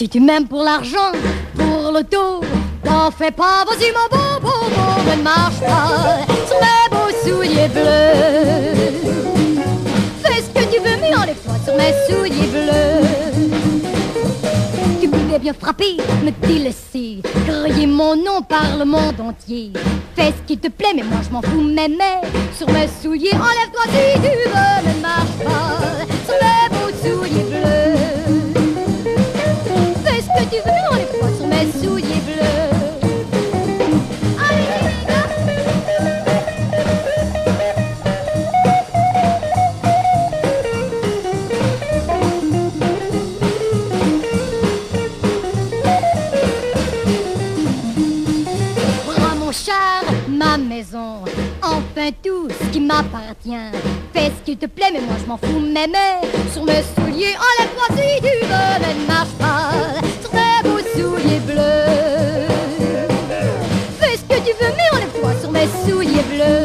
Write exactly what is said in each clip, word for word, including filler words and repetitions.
Si tu m'aimes pour l'argent, pour l'auto, t'en fais pas, vas-y mon beau, beau, beau, ne marche pas sur mes beaux souliers bleus. Fais ce que tu veux, mais enlève-toi sur mes souliers bleus. Tu pouvais bien frapper, me délaisser, crier mon nom par le monde entier. Fais ce qui te plaît, mais moi je m'en fous, mais, mais sur mes souliers, enlève-toi si tu veux, ne marche pas sur mes beaux souliers bleus. Fais ce que tu veux, mais enlève-toi sur mes souliers bleus. Allez, les gars. Prends mon char, ma maison, enfin tout ce qui m'appartient. Fais ce qui te plaît, mais moi je m'en fous, mais, mais sur mes souliers, enlève-toi si tu veux, mais ne marche pas sur mes beaux souliers bleus. Fais ce que tu veux, mais enlève-toi sur mes souliers bleus.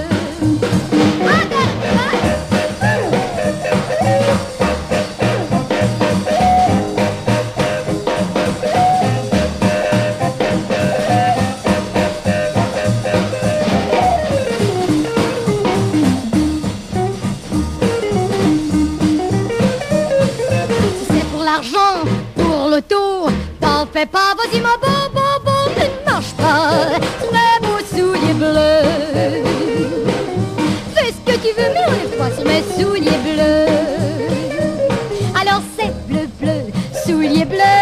L'argent pour l'auto, t'en fais pas, vas-y mon beau, beau, beau, ne marche pas sur mes beaux souliers bleus. Fais ce que tu veux, mais enlève-toi sur mes souliers bleus. Alors c'est bleu, bleu, souliers bleus.